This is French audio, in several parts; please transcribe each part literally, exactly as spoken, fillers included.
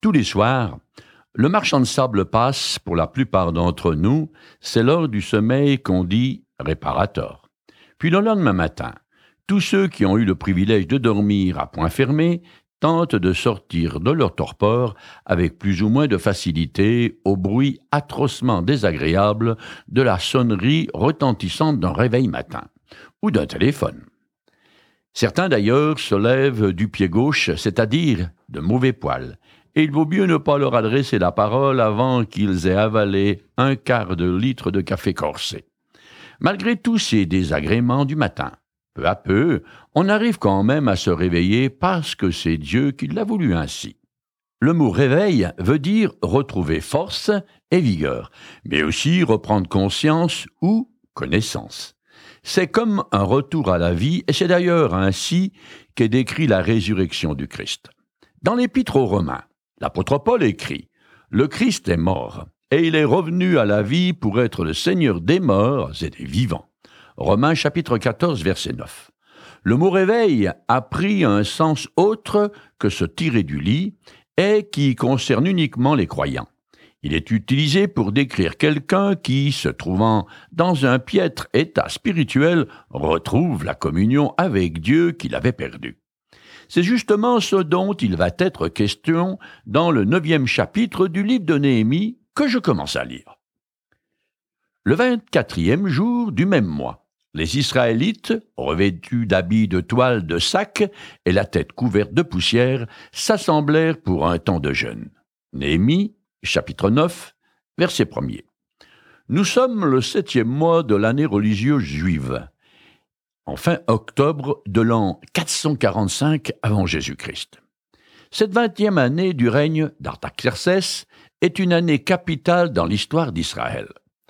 Tous les soirs, le marchand de sable passe, pour la plupart d'entre nous, c'est l'heure du sommeil qu'on dit réparateur. Puis le lendemain matin, tous ceux qui ont eu le privilège de dormir à point fermé tentent de sortir de leur torpeur avec plus ou moins de facilité au bruit atrocement désagréable de la sonnerie retentissante d'un réveil matin ou d'un téléphone. Certains d'ailleurs se lèvent du pied gauche, c'est-à-dire de mauvais poil, et il vaut mieux ne pas leur adresser la parole avant qu'ils aient avalé un quart de litre de café corsé. Malgré tous ces désagréments du matin, peu à peu, on arrive quand même à se réveiller parce que c'est Dieu qui l'a voulu ainsi. Le mot « réveil » veut dire retrouver force et vigueur, mais aussi reprendre conscience ou connaissance. C'est comme un retour à la vie, et c'est d'ailleurs ainsi qu'est décrit la résurrection du Christ. Dans l'Épître aux Romains, l'apôtre Paul écrit « Le Christ est mort, et il est revenu à la vie pour être le Seigneur des morts et des vivants. » Romains chapitre quatorze, verset neuf. Le mot « réveil » a pris un sens autre que se tirer du lit et qui concerne uniquement les croyants. Il est utilisé pour décrire quelqu'un qui, se trouvant dans un piètre état spirituel, retrouve la communion avec Dieu qu'il avait perdue. C'est justement ce dont il va être question dans le neuvième chapitre du livre de Néhémie que je commence à lire. Le vingt-quatrième jour du même mois, les Israélites, revêtus d'habits de toile de sac et la tête couverte de poussière, s'assemblèrent pour un temps de jeûne. Néhémie, chapitre neuf, verset premier. Nous sommes le septième mois de l'année religieuse juive, en fin octobre de l'an quatre cent quarante-cinq avant Jésus-Christ. Cette vingtième année du règne d'Artaxercès est une année capitale dans l'histoire d'Israël.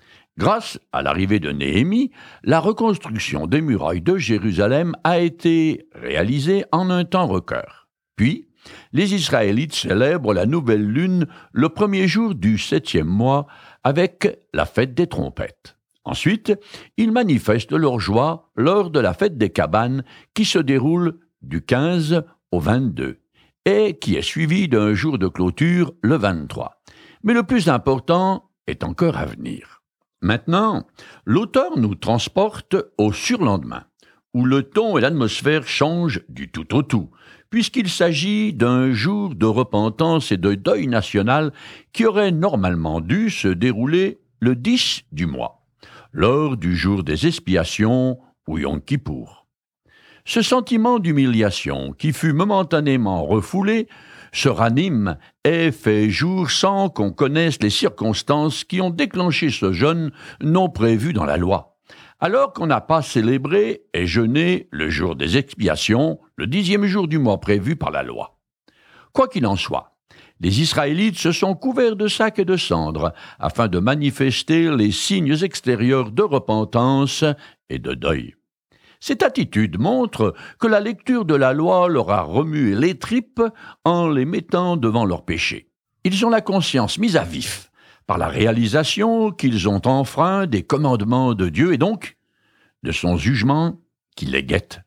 Grâce à l'arrivée de Néhémie, la reconstruction des murailles de Jérusalem a été réalisée en un temps record. Puis, les Israélites célèbrent la nouvelle lune le premier jour du septième mois avec la fête des trompettes. Ensuite, ils manifestent leur joie lors de la fête des cabanes qui se déroule du quinze au vingt-deux et qui est suivie d'un jour de clôture le vingt-trois. Mais le plus important est encore à venir. Maintenant, l'auteur nous transporte au surlendemain, où le ton et l'atmosphère changent du tout au tout, puisqu'il s'agit d'un jour de repentance et de deuil national qui aurait normalement dû se dérouler le dix du mois, lors du jour des expiations ou Yom Kippour. Ce sentiment d'humiliation qui fut momentanément refoulé se ranime et fait jour sans qu'on connaisse les circonstances qui ont déclenché ce jeûne non prévu dans la loi, alors qu'on n'a pas célébré et jeûné le jour des expiations, le dixième jour du mois prévu par la loi. Quoi qu'il en soit, les Israélites se sont couverts de sacs et de cendres afin de manifester les signes extérieurs de repentance et de deuil. Cette attitude montre que la lecture de la loi leur a remué les tripes en les mettant devant leurs péchés. Ils ont la conscience mise à vif par la réalisation qu'ils ont enfreint des commandements de Dieu et donc de son jugement qui les guette.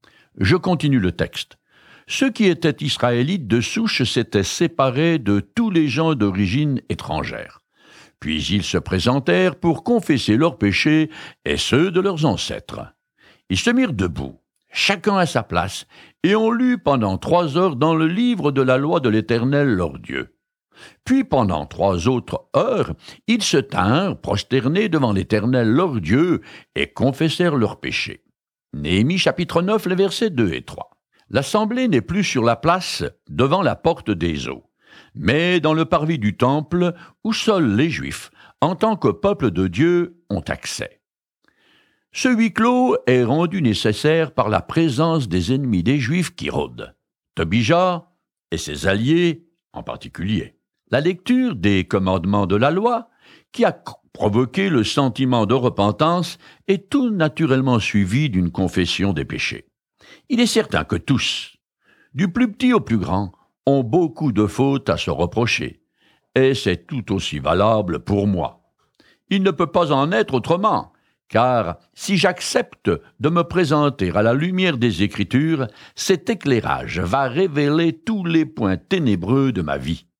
Je continue le texte. Ceux qui étaient israélites de souche s'étaient séparés de tous les gens d'origine étrangère. Puis ils se présentèrent pour confesser leurs péchés et ceux de leurs ancêtres. Ils se mirent debout, chacun à sa place, et on lut pendant trois heures dans le livre de la loi de l'Éternel leur Dieu. Puis pendant trois autres heures, ils se tinrent prosternés devant l'Éternel leur Dieu et confessèrent leurs péchés. Néhémie chapitre neuf, les versets deux et trois. L'assemblée n'est plus sur la place devant la porte des eaux, mais dans le parvis du temple où seuls les Juifs, en tant que peuple de Dieu, ont accès. Ce huis clos est rendu nécessaire par la présence des ennemis des Juifs qui rôdent, Tobija et ses alliés en particulier. La lecture des commandements de la loi, qui a provoqué le sentiment de repentance, est tout naturellement suivie d'une confession des péchés. Il est certain que tous, du plus petit au plus grand, ont beaucoup de fautes à se reprocher, et c'est tout aussi valable pour moi. Il ne peut pas en être autrement. Car si j'accepte de me présenter à la lumière des Écritures, cet éclairage va révéler tous les points ténébreux de ma vie.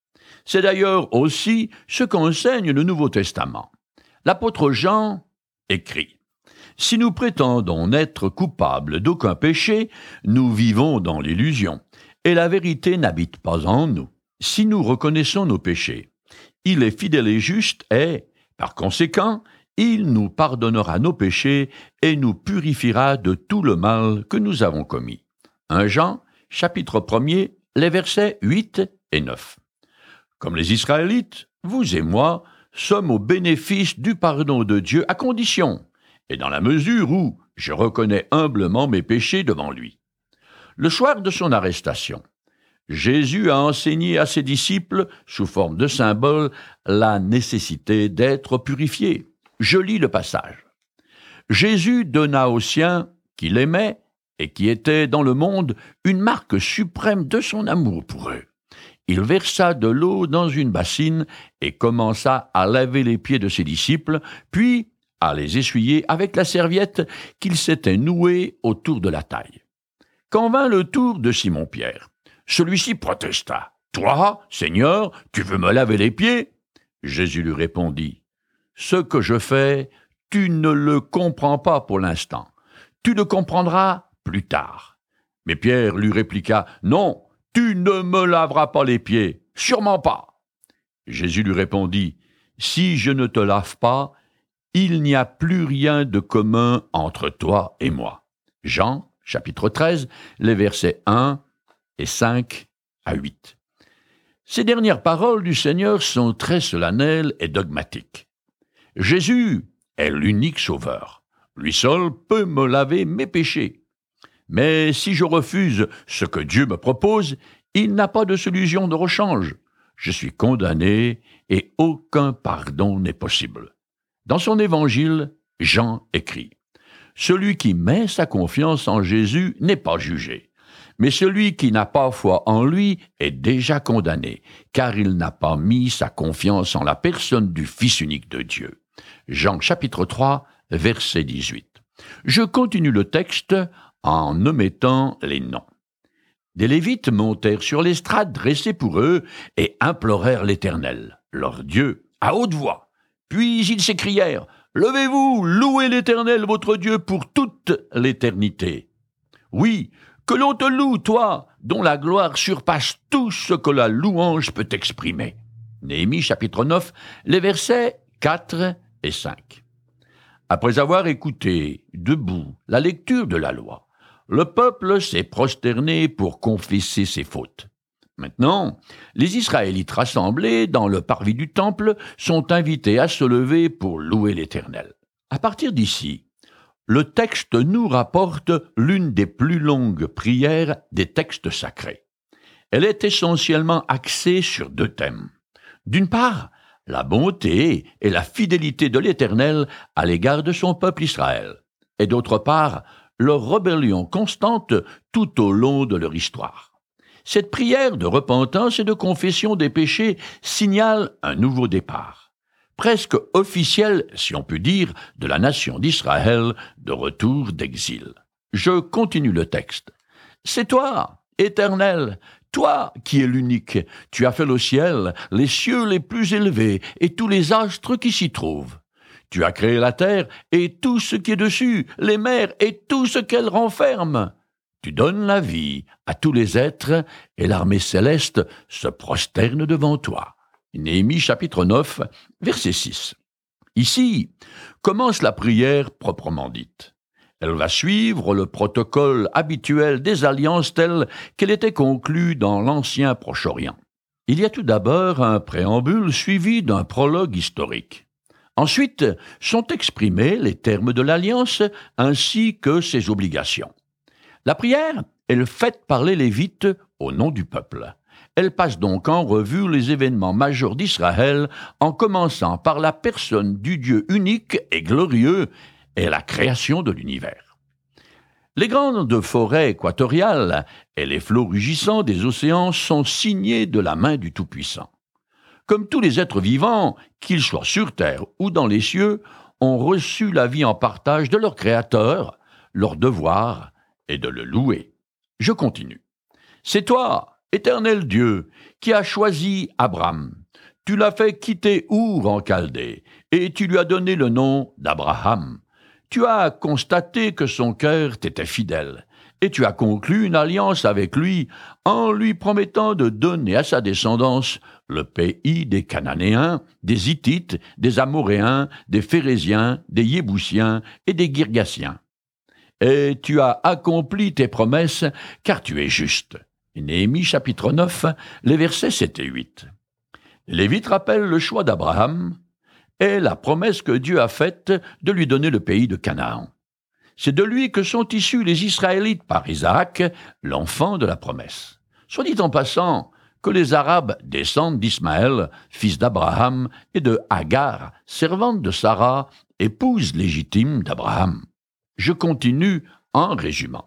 C'est d'ailleurs aussi ce qu'enseigne le Nouveau Testament. L'apôtre Jean écrit « Si nous prétendons n'être coupables d'aucun péché, nous vivons dans l'illusion, et la vérité n'habite pas en nous. Si nous reconnaissons nos péchés, il est fidèle et juste et, par conséquent, il nous pardonnera nos péchés et nous purifiera de tout le mal que nous avons commis. » premier Jean, chapitre premier, les versets huit et neuf. Comme les Israélites, vous et moi sommes au bénéfice du pardon de Dieu à condition, et dans la mesure où je reconnais humblement mes péchés devant lui. Le soir de son arrestation, Jésus a enseigné à ses disciples, sous forme de symbole, la nécessité d'être purifiés. Je lis le passage. Jésus donna aux siens, qu'il aimait et qui étaient dans le monde, une marque suprême de son amour pour eux. Il versa de l'eau dans une bassine et commença à laver les pieds de ses disciples, puis à les essuyer avec la serviette qu'il s'était nouée autour de la taille. Quand vint le tour de Simon-Pierre, celui-ci protesta. « Toi, Seigneur, tu veux me laver les pieds ?» Jésus lui répondit. « Ce que je fais, tu ne le comprends pas pour l'instant. Tu le comprendras plus tard. » Mais Pierre lui répliqua. « Non, tu ne me laveras pas les pieds, sûrement pas. » Jésus lui répondit. « Si je ne te lave pas, il n'y a plus rien de commun entre toi et moi. » Jean, chapitre treize, les versets un et cinq à huit. Ces dernières paroles du Seigneur sont très solennelles et dogmatiques. Jésus est l'unique sauveur. Lui seul peut me laver mes péchés. Mais si je refuse ce que Dieu me propose, il n'a pas de solution de rechange. Je suis condamné et aucun pardon n'est possible. Dans son évangile, Jean écrit « Celui qui met sa confiance en Jésus n'est pas jugé. Mais celui qui n'a pas foi en lui est déjà condamné, car il n'a pas mis sa confiance en la personne du Fils unique de Dieu. » Jean chapitre trois, verset dix-huit. Je continue le texte en omettant les noms. Des Lévites montèrent sur l'estrade dressée pour eux et implorèrent l'Éternel, leur Dieu, à haute voix. Puis ils s'écrièrent « Levez-vous, louez l'Éternel votre Dieu pour toute l'éternité. » Oui, que l'on te loue, toi, dont la gloire surpasse tout ce que la louange peut exprimer. Néhémie chapitre neuf, les versets quatre et cinq. Après avoir écouté, debout, la lecture de la loi, le peuple s'est prosterné pour confesser ses fautes. Maintenant, les Israélites rassemblés dans le parvis du temple sont invités à se lever pour louer l'Éternel. À partir d'ici, le texte nous rapporte l'une des plus longues prières des textes sacrés. Elle est essentiellement axée sur deux thèmes. D'une part, la bonté et la fidélité de l'Éternel à l'égard de son peuple Israël, et d'autre part, leur rébellion constante tout au long de leur histoire. Cette prière de repentance et de confession des péchés signale un nouveau départ, presque officiel, si on peut dire, de la nation d'Israël de retour d'exil. Je continue le texte. « C'est toi, Éternel, toi qui es l'unique, tu as fait le ciel, les cieux les plus élevés et tous les astres qui s'y trouvent. Tu as créé la terre et tout ce qui est dessus, les mers et tout ce qu'elles renferment. Tu donnes la vie à tous les êtres et l'armée céleste se prosterne devant toi. » Néhémie chapitre neuf, verset six. Ici commence la prière proprement dite. Elle va suivre le protocole habituel des alliances telles qu'elle était conclue dans l'ancien Proche-Orient. Il y a tout d'abord un préambule suivi d'un prologue historique. Ensuite sont exprimés les termes de l'alliance ainsi que ses obligations. La prière est faite par les Lévites au nom du peuple. Elle passe donc en revue les événements majeurs d'Israël en commençant par la personne du Dieu unique et glorieux et la création de l'univers. Les grandes forêts équatoriales et les flots rugissants des océans sont signés de la main du Tout-Puissant. Comme tous les êtres vivants, qu'ils soient sur terre ou dans les cieux, ont reçu la vie en partage de leur Créateur, leur devoir est de le louer. Je continue. C'est toi, Éternel Dieu, qui as choisi Abraham, Tu l'as fait quitter Our en Chaldée, et tu lui as donné le nom d'Abraham. Tu as constaté que son cœur t'était fidèle, et tu as conclu une alliance avec lui en lui promettant de donner à sa descendance le pays des Cananéens, des Hittites, des Amoréens, des Phéréziens, des Yébousiens et des Girgasiens. Et tu as accompli tes promesses, car tu es juste. Néhémie chapitre neuf, les versets sept et huit. Lévite rappelle le choix d'Abraham et la promesse que Dieu a faite de lui donner le pays de Canaan. C'est de lui que sont issus les Israélites par Isaac, l'enfant de la promesse. Soit dit en passant que les Arabes descendent d'Ismaël, fils d'Abraham, et de Agar, servante de Sarah, épouse légitime d'Abraham. Je continue en résumant.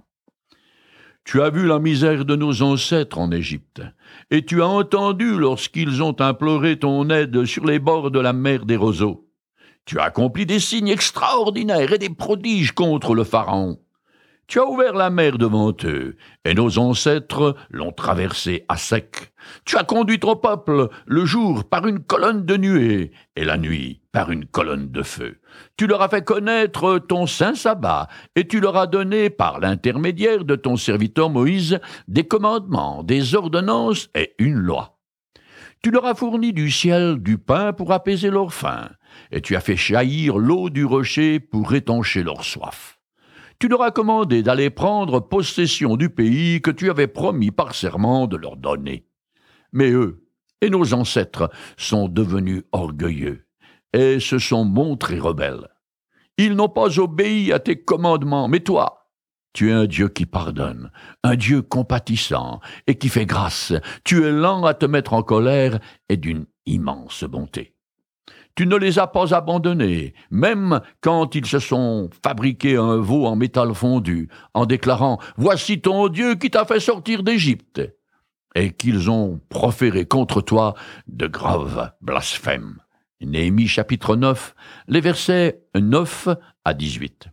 Tu as vu la misère de nos ancêtres en Égypte, et tu as entendu lorsqu'ils ont imploré ton aide sur les bords de la mer des roseaux. Tu as accompli des signes extraordinaires et des prodiges contre le Pharaon. Tu as ouvert la mer devant eux, et nos ancêtres l'ont traversée à sec. Tu as conduit ton peuple le jour par une colonne de nuée, et la nuit par une colonne de feu. Tu leur as fait connaître ton saint sabbat, et tu leur as donné, par l'intermédiaire de ton serviteur Moïse, des commandements, des ordonnances et une loi. Tu leur as fourni du ciel du pain pour apaiser leur faim, et tu as fait jaillir l'eau du rocher pour étancher leur soif. Tu leur as commandé d'aller prendre possession du pays que tu avais promis par serment de leur donner. Mais eux et nos ancêtres sont devenus orgueilleux et se sont montrés rebelles. Ils n'ont pas obéi à tes commandements, mais toi, tu es un Dieu qui pardonne, un Dieu compatissant et qui fait grâce. Tu es lent à te mettre en colère et d'une immense bonté. Tu ne les as pas abandonnés, même quand ils se sont fabriqués un veau en métal fondu, en déclarant « Voici ton Dieu qui t'a fait sortir d'Égypte » et qu'ils ont proféré contre toi de graves blasphèmes. Néhémie chapitre neuf, les versets neuf à dix-huit.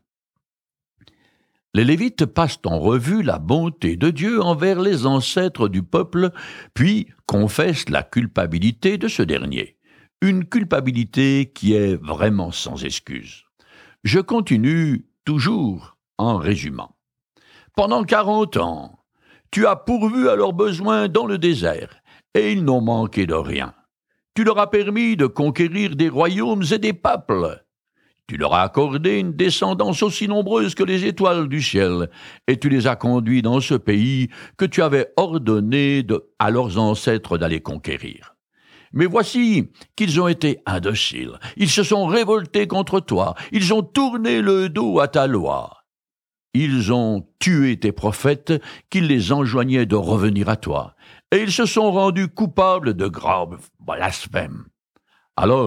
Les Lévites passent en revue la bonté de Dieu envers les ancêtres du peuple, puis confessent la culpabilité de ce dernier. Une culpabilité qui est vraiment sans excuse. Je continue toujours en résumant. Pendant quarante ans, tu as pourvu à leurs besoins dans le désert, et ils n'ont manqué de rien. Tu leur as permis de conquérir des royaumes et des peuples. Tu leur as accordé une descendance aussi nombreuse que les étoiles du ciel, et tu les as conduits dans ce pays que tu avais ordonné de, à leurs ancêtres d'aller conquérir. Mais voici qu'ils ont été indociles, ils se sont révoltés contre toi, ils ont tourné le dos à ta loi. Ils ont tué tes prophètes qui les enjoignaient de revenir à toi, et ils se sont rendus coupables de graves blasphèmes. Alors,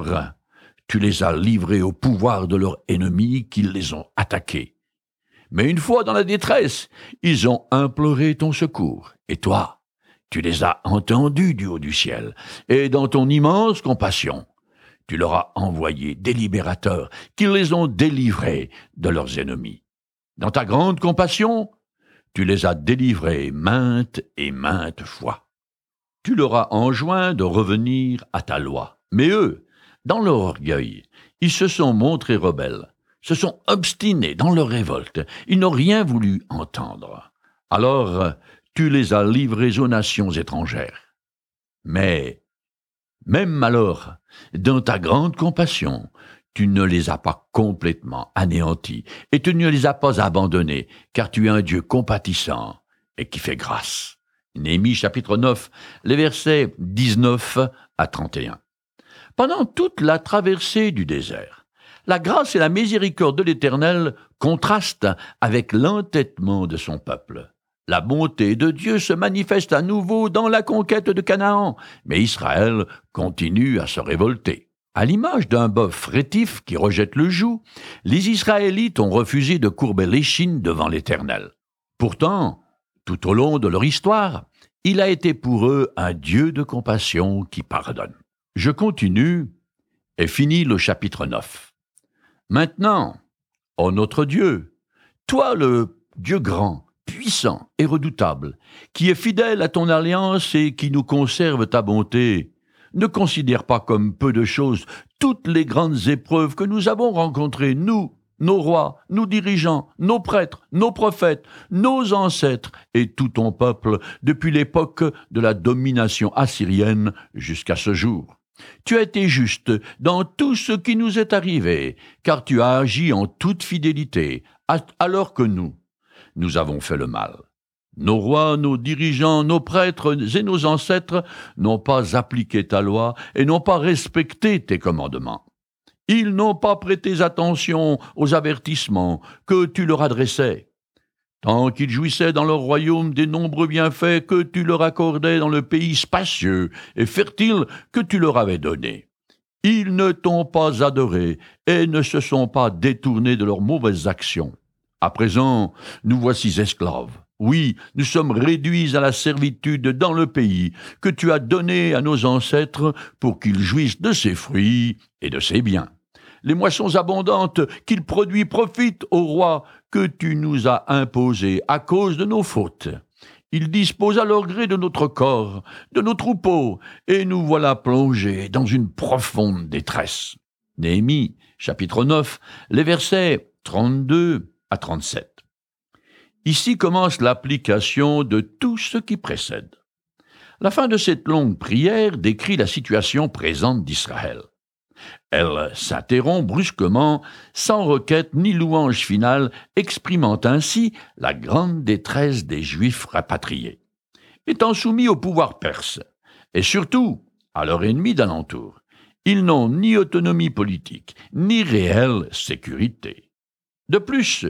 tu les as livrés au pouvoir de leurs ennemis qui les ont attaqués. Mais une fois dans la détresse, ils ont imploré ton secours, et toi, tu les as entendus du haut du ciel, et dans ton immense compassion, tu leur as envoyé des libérateurs qui les ont délivrés de leurs ennemis. Dans ta grande compassion, tu les as délivrés maintes et maintes fois. Tu leur as enjoint de revenir à ta loi. Mais eux, dans leur orgueil, ils se sont montrés rebelles, se sont obstinés dans leur révolte, ils n'ont rien voulu entendre. Alors, tu les as livrés aux nations étrangères. Mais, même alors, dans ta grande compassion, tu ne les as pas complètement anéantis, et tu ne les as pas abandonnés, car tu es un Dieu compatissant et qui fait grâce. Néhémie chapitre neuf, les versets dix-neuf à trente et un. Pendant toute la traversée du désert, la grâce et la miséricorde de l'Éternel contrastent avec l'entêtement de son peuple. La bonté de Dieu se manifeste à nouveau dans la conquête de Canaan, mais Israël continue à se révolter. À l'image d'un bœuf rétif qui rejette le joug, les Israélites ont refusé de courber l'échine devant l'Éternel. Pourtant, tout au long de leur histoire, il a été pour eux un Dieu de compassion qui pardonne. Je continue et finis le chapitre neuf. Maintenant, ô notre Dieu, toi le Dieu grand, puissant et redoutable, qui est fidèle à ton alliance et qui nous conserve ta bonté, Ne considère pas comme peu de choses toutes les grandes épreuves que nous avons rencontrées, nous, nos rois, nos dirigeants, nos prêtres, nos prophètes, nos ancêtres et tout ton peuple depuis l'époque de la domination assyrienne jusqu'à ce jour. Tu as été juste dans tout ce qui nous est arrivé, car tu as agi en toute fidélité, alors que nous, nous avons fait le mal. Nos rois, nos dirigeants, nos prêtres et nos ancêtres n'ont pas appliqué ta loi et n'ont pas respecté tes commandements. Ils n'ont pas prêté attention aux avertissements que tu leur adressais. Tant qu'ils jouissaient dans leur royaume des nombreux bienfaits que tu leur accordais dans le pays spacieux et fertile que tu leur avais donné. Ils ne t'ont pas adoré et ne se sont pas détournés de leurs mauvaises actions. À présent, nous voici esclaves. Oui, nous sommes réduits à la servitude dans le pays que tu as donné à nos ancêtres pour qu'ils jouissent de ses fruits et de ses biens. Les moissons abondantes qu'il produit profitent au roi que tu nous as imposés à cause de nos fautes. Ils disposent à leur gré de notre corps, de nos troupeaux, et nous voilà plongés dans une profonde détresse. Néhémie, chapitre neuf, les versets trente-deux à trente-sept. Ici commence l'application de tout ce qui précède. La fin de cette longue prière décrit la situation présente d'Israël. Elle s'interrompt brusquement, sans requête ni louange finale, exprimant ainsi la grande détresse des Juifs rapatriés. Étant soumis au pouvoir perse, et surtout à leur ennemi d'alentour, ils n'ont ni autonomie politique, ni réelle sécurité. De plus,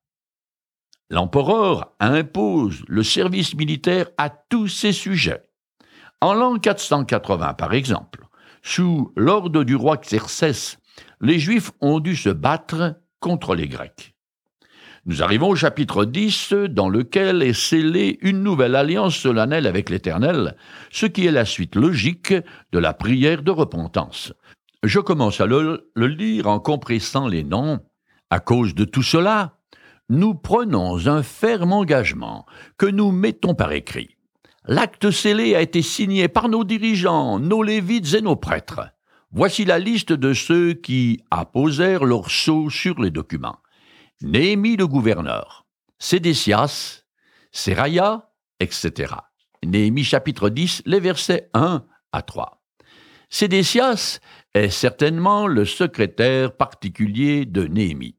l'empereur impose le service militaire à tous ses sujets. En l'an quatre cent quatre-vingts, par exemple, sous l'ordre du roi Xerxès, les Juifs ont dû se battre contre les Grecs. Nous arrivons au chapitre dix, dans lequel est scellée une nouvelle alliance solennelle avec l'Éternel, ce qui est la suite logique de la prière de repentance. Je commence à le, le lire en compressant les noms. À cause de tout cela, nous prenons un ferme engagement que nous mettons par écrit. L'acte scellé a été signé par nos dirigeants, nos lévites et nos prêtres. Voici la liste de ceux qui apposèrent leur sceau sur les documents. Néhémie le gouverneur, Sédécias, Séraya, et cetera. Néhémie chapitre dix, les versets un à trois. Sédécias est certainement le secrétaire particulier de Néhémie.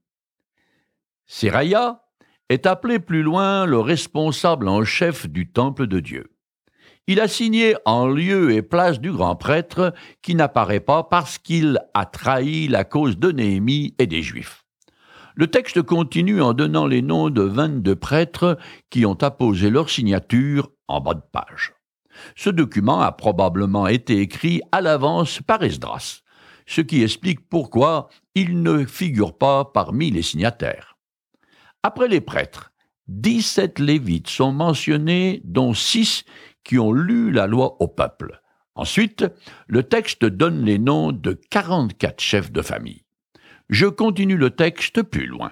Séraya est appelé plus loin le responsable en chef du temple de Dieu. Il a signé en lieu et place du grand prêtre qui n'apparaît pas parce qu'il a trahi la cause de Néhémie et des Juifs. Le texte continue en donnant les noms de vingt-deux prêtres qui ont apposé leur signature en bas de page. Ce document a probablement été écrit à l'avance par Esdras, ce qui explique pourquoi il ne figure pas parmi les signataires. Après les prêtres, dix-sept lévites sont mentionnés, dont six qui ont lu la loi au peuple. Ensuite, le texte donne les noms de quarante-quatre chefs de famille. Je continue le texte plus loin.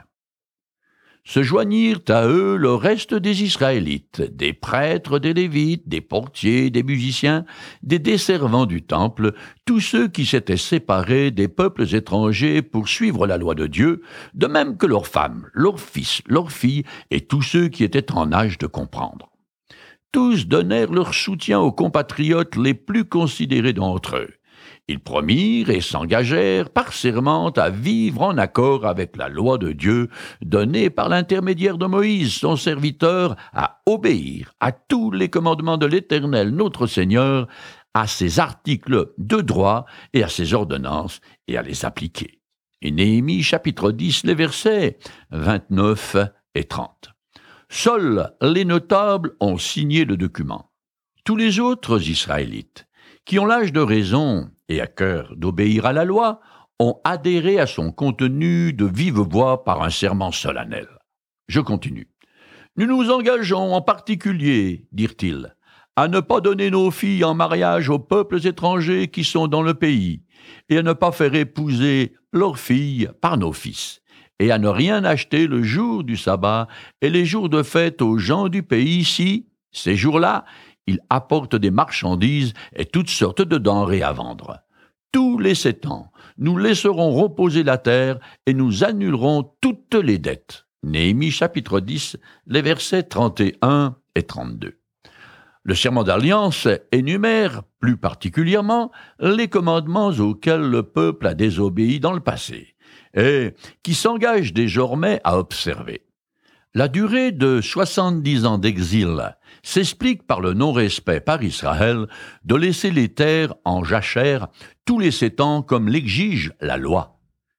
Se joignirent à eux le reste des Israélites, des prêtres, des Lévites, des portiers, des musiciens, des desservants du temple, tous ceux qui s'étaient séparés des peuples étrangers pour suivre la loi de Dieu, de même que leurs femmes, leurs fils, leurs filles et tous ceux qui étaient en âge de comprendre. Tous donnèrent leur soutien aux compatriotes les plus considérés d'entre eux. Ils promirent et s'engagèrent par serment à vivre en accord avec la loi de Dieu donnée par l'intermédiaire de Moïse, son serviteur, à obéir à tous les commandements de l'Éternel, notre Seigneur, à ses articles de droit et à ses ordonnances, et à les appliquer. Et Néhémie, chapitre dix, les versets vingt-neuf et trente. Seuls les notables ont signé le document. Tous les autres Israélites, qui ont l'âge de raison et à cœur d'obéir à la loi, ont adhéré à son contenu de vive voix par un serment solennel. Je continue. « Nous nous engageons en particulier, dirent-ils, à ne pas donner nos filles en mariage aux peuples étrangers qui sont dans le pays, et à ne pas faire épouser leurs filles par nos fils, et à ne rien acheter le jour du sabbat et les jours de fête aux gens du pays si, ces jours-là, il apporte des marchandises et toutes sortes de denrées à vendre. Tous les sept ans, nous laisserons reposer la terre et nous annulerons toutes les dettes. Néhémie chapitre dix, les versets trente et un et trente-deux. Le serment d'alliance énumère, plus particulièrement, les commandements auxquels le peuple a désobéi dans le passé et qui s'engage désormais à observer. La durée de soixante-dix ans d'exil s'explique par le non-respect par Israël de laisser les terres en jachère tous les sept ans comme l'exige la loi,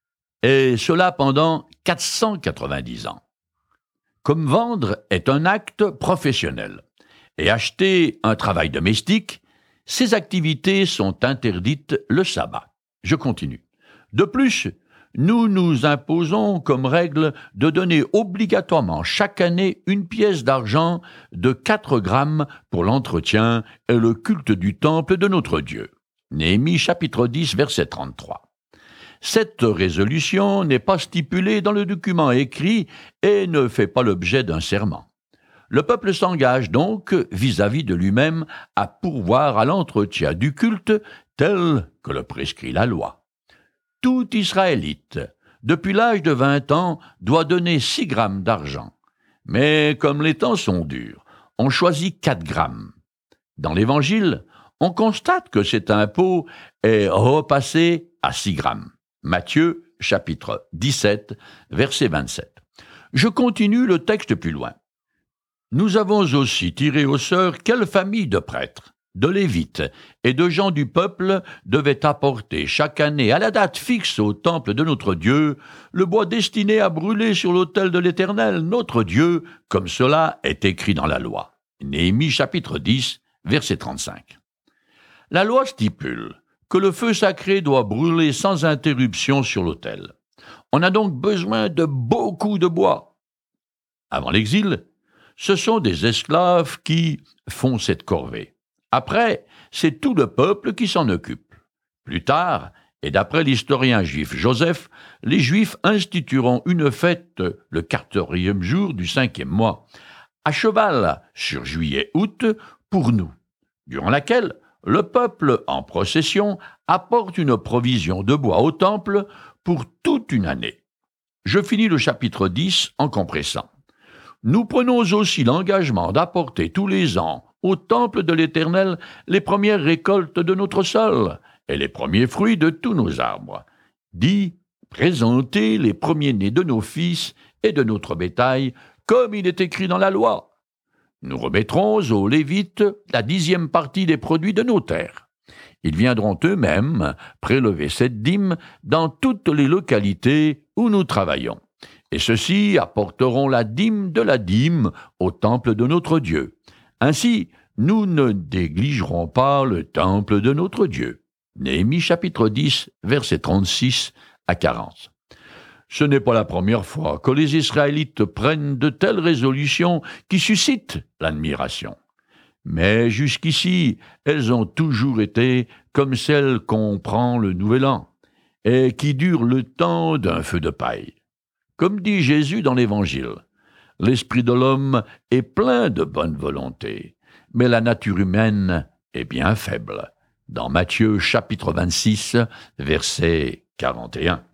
et cela pendant quatre cent quatre-vingt-dix ans. Comme vendre est un acte professionnel et acheter un travail domestique, ces activités sont interdites le sabbat. Je continue. De plus, nous nous imposons comme règle de donner obligatoirement chaque année une pièce d'argent de quatre grammes pour l'entretien et le culte du temple de notre Dieu. Néhémie chapitre dix, verset trente-trois. Cette résolution n'est pas stipulée dans le document écrit et ne fait pas l'objet d'un serment. Le peuple s'engage donc vis-à-vis de lui-même à pourvoir à l'entretien du culte tel que le prescrit la loi. Tout Israélite, depuis l'âge de vingt ans, doit donner six grammes d'argent. Mais comme les temps sont durs, on choisit quatre grammes. Dans l'Évangile, on constate que cet impôt est repassé à six grammes. Matthieu, chapitre dix-sept, verset vingt-sept. Je continue le texte plus loin. Nous avons aussi tiré au sort quelle famille de prêtres, de Lévites et de gens du peuple devaient apporter chaque année à la date fixe au temple de notre Dieu le bois destiné à brûler sur l'autel de l'Éternel, notre Dieu, comme cela est écrit dans la loi. Néhémie chapitre dix, verset trente-cinq. La loi stipule que le feu sacré doit brûler sans interruption sur l'autel. On a donc besoin de beaucoup de bois. Avant l'exil, ce sont des esclaves qui font cette corvée. Après, c'est tout le peuple qui s'en occupe. Plus tard, et d'après l'historien juif Joseph, les Juifs institueront une fête le quatorzième jour du cinquième mois, à cheval sur juillet-août pour nous, durant laquelle le peuple en procession apporte une provision de bois au temple pour toute une année. Je finis le chapitre dix en compressant. Nous prenons aussi l'engagement d'apporter tous les ans au temple de l'Éternel les premières récoltes de notre sol et les premiers fruits de tous nos arbres. Dit, présenter les premiers-nés de nos fils et de notre bétail, comme il est écrit dans la loi. Nous remettrons aux Lévites la dixième partie des produits de nos terres. Ils viendront eux-mêmes prélever cette dîme dans toutes les localités où nous travaillons. Et ceux-ci apporteront la dîme de la dîme au temple de notre Dieu. Ainsi, nous ne négligerons pas le temple de notre Dieu. Néhémie chapitre dix, versets trente-six à quarante. Ce n'est pas la première fois que les Israélites prennent de telles résolutions qui suscitent l'admiration. Mais jusqu'ici, elles ont toujours été comme celles qu'on prend le Nouvel An, et qui durent le temps d'un feu de paille. Comme dit Jésus dans l'Évangile, l'esprit de l'homme est plein de bonne volonté, mais la nature humaine est bien faible. Dans Matthieu chapitre vingt-six, verset quarante et un.